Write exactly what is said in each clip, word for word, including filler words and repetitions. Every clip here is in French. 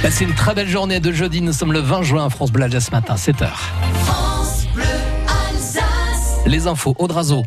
Passez une très belle journée de jeudi. Nous sommes le vingt juin à France Bleu Alsace ce matin, sept heures. France Bleu Alsace. Les infos, Aude Razo.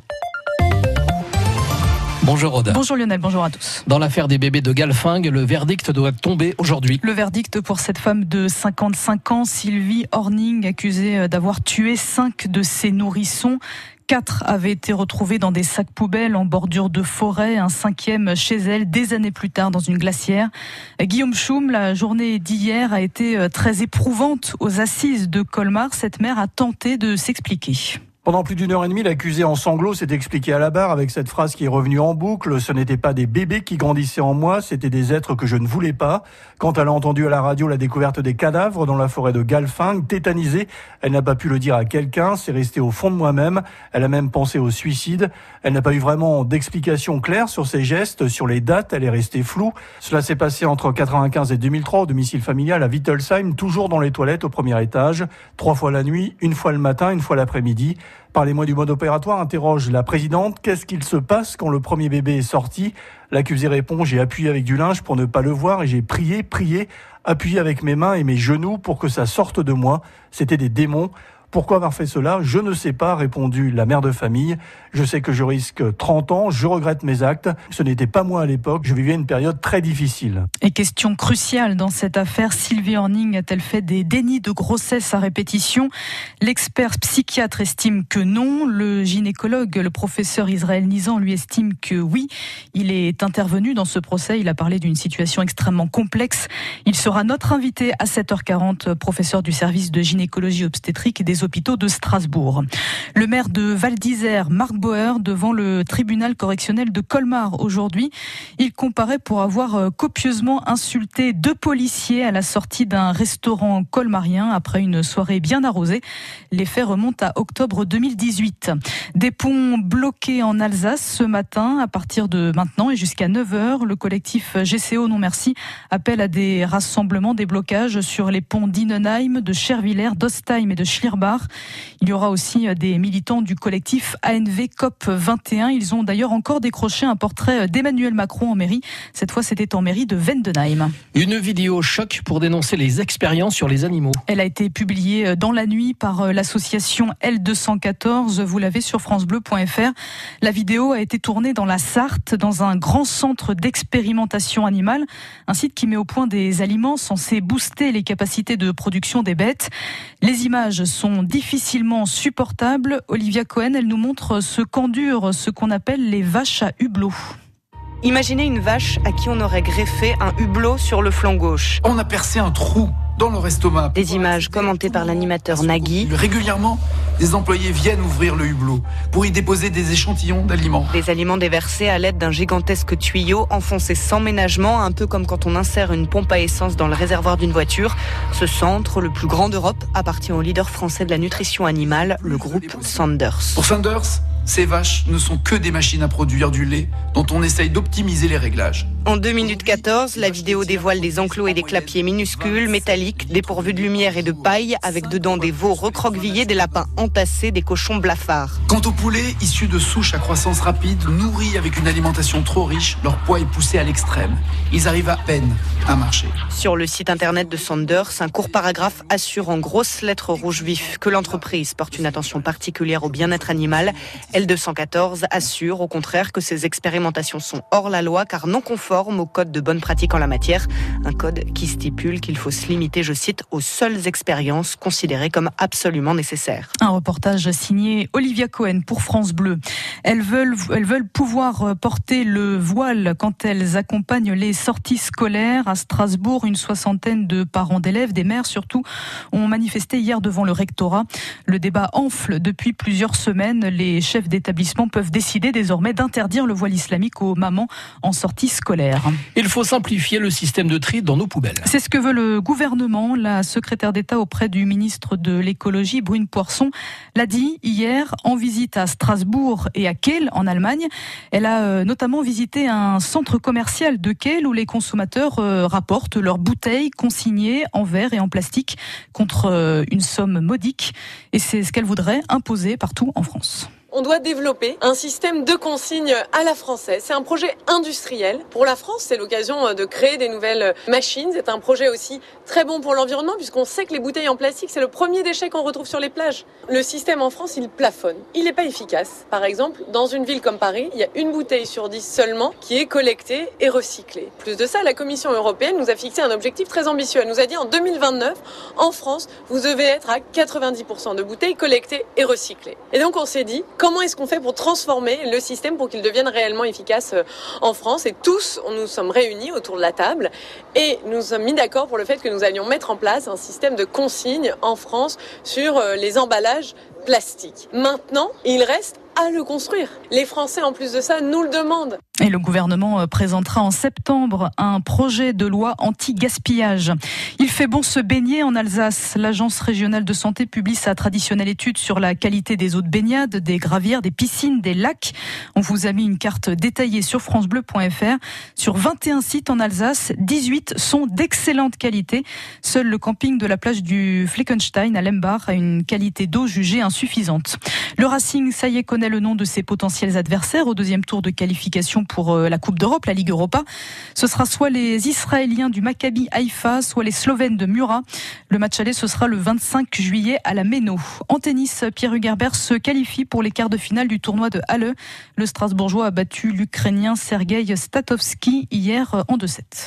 Bonjour Aude. Bonjour Lionel, bonjour à tous. Dans l'affaire des bébés de Galfing, le verdict doit tomber aujourd'hui. Le verdict pour cette femme de cinquante-cinq ans, Sylvie Horning, accusée d'avoir tué cinq de ses nourrissons. Quatre avaient été retrouvés dans des sacs poubelles en bordure de forêt, un cinquième chez elle des années plus tard dans une glacière. Guillaume Choum, la journée d'hier a été très éprouvante aux assises de Colmar. Cette mère a tenté de s'expliquer. Pendant plus d'une heure et demie, l'accusé en sanglots s'est expliqué à la barre avec cette phrase qui est revenue en boucle. Ce n'étaient pas des bébés qui grandissaient en moi, c'était des êtres que je ne voulais pas. Quand elle a entendu à la radio la découverte des cadavres dans la forêt de Galfing, tétanisée, elle n'a pas pu le dire à quelqu'un, c'est resté au fond de moi-même. Elle a même pensé au suicide. Elle n'a pas eu vraiment d'explication claire sur ses gestes, sur les dates, elle est restée floue. Cela s'est passé entre quatre-vingt-quinze et deux mille trois au domicile familial à Wittelsheim, toujours dans les toilettes au premier étage. Trois fois la nuit, une fois le matin, une fois l'après-midi. Parlez-moi du mode opératoire, interroge la présidente. Qu'est-ce qu'il se passe quand le premier bébé est sorti ? L'accusé répond, j'ai appuyé avec du linge pour ne pas le voir et j'ai prié, prié, appuyé avec mes mains et mes genoux pour que ça sorte de moi. C'était des démons. Pourquoi avoir fait cela ? Je ne sais pas, répondit la mère de famille. Je sais que je risque trente ans, je regrette mes actes. Ce n'était pas moi à l'époque, je vivais une période très difficile. Et question cruciale dans cette affaire, Sylvie Horning a-t-elle fait des dénis de grossesse à répétition ? L'expert psychiatre estime que non. Le gynécologue, le professeur Israël Nizan, lui estime que oui. Il est intervenu dans ce procès, il a parlé d'une situation extrêmement complexe. Il sera notre invité à sept heures quarante, professeur du service de gynécologie obstétrique et des hôpitaux de Strasbourg. Le maire de Val d'Isère, Marc Bauer, devant le tribunal correctionnel de Colmar aujourd'hui. Il comparait pour avoir copieusement insulté deux policiers à la sortie d'un restaurant colmarien après une soirée bien arrosée. Les faits remontent à octobre deux mille dix-huit. Des ponts bloqués en Alsace ce matin. À partir de maintenant et jusqu'à neuf heures, le collectif G C O Non Merci appelle à des rassemblements, des blocages sur les ponts d'Innenheim, de Chervillers, d'Ostheim et de Schlierbach. Il y aura aussi des militants du collectif A N V C O P vingt et un. Ils ont d'ailleurs encore décroché un portrait d'Emmanuel Macron en mairie. Cette fois, c'était en mairie de Vendenheim. Une vidéo choc pour dénoncer les expériences sur les animaux. Elle a été publiée dans la nuit par l'association L deux cent quatorze. Vous l'avez sur francebleu point f r. La vidéo a été tournée dans la Sarthe, dans un grand centre d'expérimentation animale. Un site qui met au point des aliments censés booster les capacités de production des bêtes. Les images sont difficilement supportables. Olivia Cohen, elle nous montre ce qu'endurent ce qu'on appelle les vaches à hublot. Imaginez une vache à qui on aurait greffé un hublot sur le flanc gauche. On a percé un trou dans leur estomac. Des images commentées par l'animateur Nagui. Régulièrement, des employés viennent ouvrir le hublot pour y déposer des échantillons d'aliments. Des aliments déversés à l'aide d'un gigantesque tuyau enfoncé sans ménagement, un peu comme quand on insère une pompe à essence dans le réservoir d'une voiture. Ce centre, le plus grand d'Europe, appartient au leader français de la nutrition animale, le groupe Sanders. Pour Sanders, ces vaches ne sont que des machines à produire du lait dont on essaye d'optimiser les réglages. En deux minutes quatorze, la vidéo dévoile des enclos et des clapiers minuscules, métalliques, dépourvus de lumière et de paille, avec dedans des veaux recroquevillés, des lapins entassés, des cochons blafards. Quant aux poulets, issus de souches à croissance rapide, nourris avec une alimentation trop riche, leur poids est poussé à l'extrême. Ils arrivent à peine à marcher. Sur le site internet de Sanders, un court paragraphe assure en grosses lettres rouge vif que l'entreprise porte une attention particulière au bien-être animal. L deux cent quatorze assure au contraire que ces expérimentations sont hors la loi car non conformes au code de bonne pratique en la matière. Un code qui stipule qu'il faut se limiter, je cite, aux seules expériences considérées comme absolument nécessaires. Un reportage signé Olivia Cohen pour France Bleu. Elles veulent, elles veulent pouvoir porter le voile quand elles accompagnent les sorties scolaires. À Strasbourg, une soixantaine de parents d'élèves, des mères surtout, ont manifesté hier devant le rectorat. Le débat enfle depuis plusieurs semaines. Les chefs d'établissement peuvent décider désormais d'interdire le voile islamique aux mamans en sortie scolaire. Il faut simplifier le système de tri dans nos poubelles. C'est ce que veut le gouvernement. La secrétaire d'État auprès du ministre de l'écologie, Brune Poirson, l'a dit hier en visite à Strasbourg et à Kehl en Allemagne. Elle a notamment visité un centre commercial de Kehl où les consommateurs rapportent leurs bouteilles consignées en verre et en plastique contre une somme modique. Et c'est ce qu'elle voudrait imposer partout en France. on doit développer un système de consigne à la française. C'est un projet industriel. Pour la France, c'est l'occasion de créer des nouvelles machines. C'est un projet aussi très bon pour l'environnement puisqu'on sait que les bouteilles en plastique, c'est le premier déchet qu'on retrouve sur les plages. Le système en France, il plafonne. Il n'est pas efficace. Par exemple, dans une ville comme Paris, il y a une bouteille sur dix seulement qui est collectée et recyclée. Plus de ça, la Commission européenne nous a fixé un objectif très ambitieux. Elle nous a dit en deux mille vingt-neuf, en France, vous devez être à quatre-vingt-dix pour cent de bouteilles collectées et recyclées. Et donc on s'est dit, comment est-ce qu'on fait pour transformer le système pour qu'il devienne réellement efficace en France? Et tous, nous nous sommes réunis autour de la table et nous nous sommes mis d'accord pour le fait que nous allions mettre en place un système de consigne en France sur les emballages plastiques. Maintenant, il reste à le construire. Les Français, en plus de ça, nous le demandent. Et le gouvernement présentera en septembre un projet de loi anti-gaspillage. Il fait bon se baigner en Alsace. L'Agence régionale de santé publie sa traditionnelle étude sur la qualité des eaux de baignade, des gravières, des piscines, des lacs. On vous a mis une carte détaillée sur francebleu point f r. Sur vingt et un sites en Alsace, dix-huit sont d'excellente qualité. Seul le camping de la plage du Fleckenstein à Lembach a une qualité d'eau jugée insuffisante. Le Racing, ça y est, connaît le nom de ses potentiels adversaires au deuxième tour de qualification pour la Coupe d'Europe, la Ligue Europa. Ce sera soit les Israéliens du Maccabi Haïfa, soit les Slovènes de Murat. Le match aller, ce sera le vingt-cinq juillet à la Méno. En tennis, Pierre Hugerbert se qualifie pour les quarts de finale du tournoi de Halle. Le Strasbourgeois a battu l'Ukrainien Sergei Statovski hier en deux sept.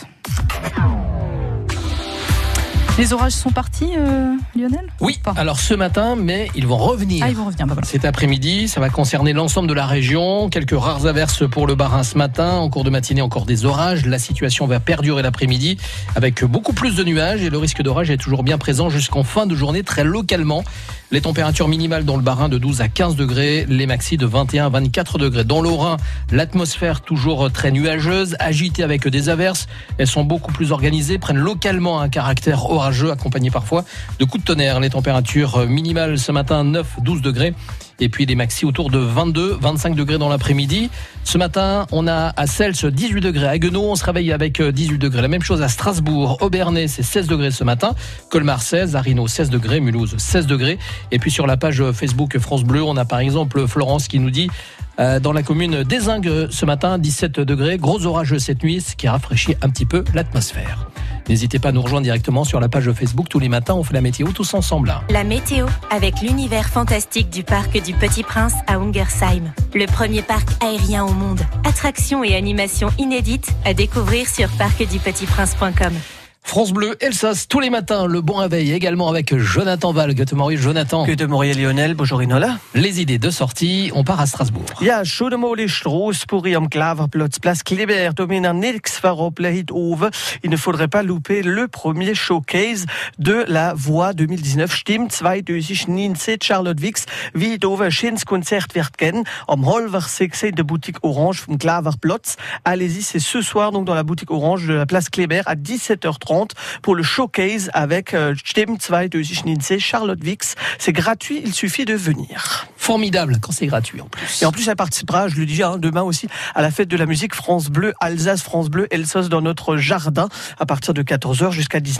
Les orages sont partis, euh, Lionel ? Oui, alors ce matin, mais ils vont revenir. Ah, ils vont revenir, bah voilà. Cet après-midi, ça va concerner l'ensemble de la région. Quelques rares averses pour le Bas-Rhin ce matin. En cours de matinée, encore des orages. La situation va perdurer l'après-midi avec beaucoup plus de nuages et le risque d'orage est toujours bien présent jusqu'en fin de journée, très localement. Les températures minimales dans le Bas-Rhin de douze à quinze degrés, les maxis de vingt et un à vingt-quatre degrés. Dans l'Haut-Rhin, l'atmosphère toujours très nuageuse, agitée avec des averses. Elles sont beaucoup plus organisées, prennent localement un caractère orageux, accompagné parfois de coups de tonnerre. Les températures minimales ce matin, neuf à douze degrés. Et puis les maxis autour de vingt-deux à vingt-cinq degrés dans l'après-midi. Ce matin, on a à Cels dix-huit degrés. À Haguenau, on se réveille avec dix-huit degrés. La même chose à Strasbourg. Aubernais, c'est seize degrés ce matin. Colmar seize, Arino seize degrés, Mulhouse seize degrés. Et puis sur la page Facebook France Bleu, on a par exemple Florence qui nous dit euh, dans la commune d'Ézingues ce matin, dix-sept degrés. Gros orageux cette nuit, ce qui a rafraîchi un petit peu l'atmosphère. N'hésitez pas à nous rejoindre directement sur la page Facebook. Tous les matins, on fait la météo tous ensemble. Là. La météo, avec l'univers fantastique du parc du Petit Prince à Ungersheim. Le premier parc aérien au monde. Attractions et animations inédites à découvrir sur parc du petit prince point com. France Bleu, Elsass, tous les matins, le bon réveil également avec Jonathan Val. Gute Morgen, Jonathan. Gute Morgen, Lionel. Bonjour, Inola. Les idées de sortie, on part à Strasbourg. Ja, Schodemolie Stroos pour am Klaverplatz, Place Kléber, Domina Nix Faroplehit Ove. Il ne faudrait pas louper le premier showcase de la Voix deux mille dix-neuf. Stimmt, zweitausendneunzehn, Charlotte Wix, wie Ove Schins Konzert wird kennen, am Holver sechs de boutique Orange vom Klaverplatz. Allez-y, c'est ce soir, donc, dans la boutique Orange de la Place Kléber à dix-sept heures trente. Pour le showcase avec euh, Stimmt zweitausendneunzehn, Charlotte Wix. C'est gratuit, il suffit de venir. Formidable quand c'est gratuit en plus. Et en plus, elle participera, je le dis hein, demain aussi, à la fête de la musique France Bleu, Alsace, France Bleu, Elsass dans notre jardin à partir de quatorze heures jusqu'à dix-neuf heures.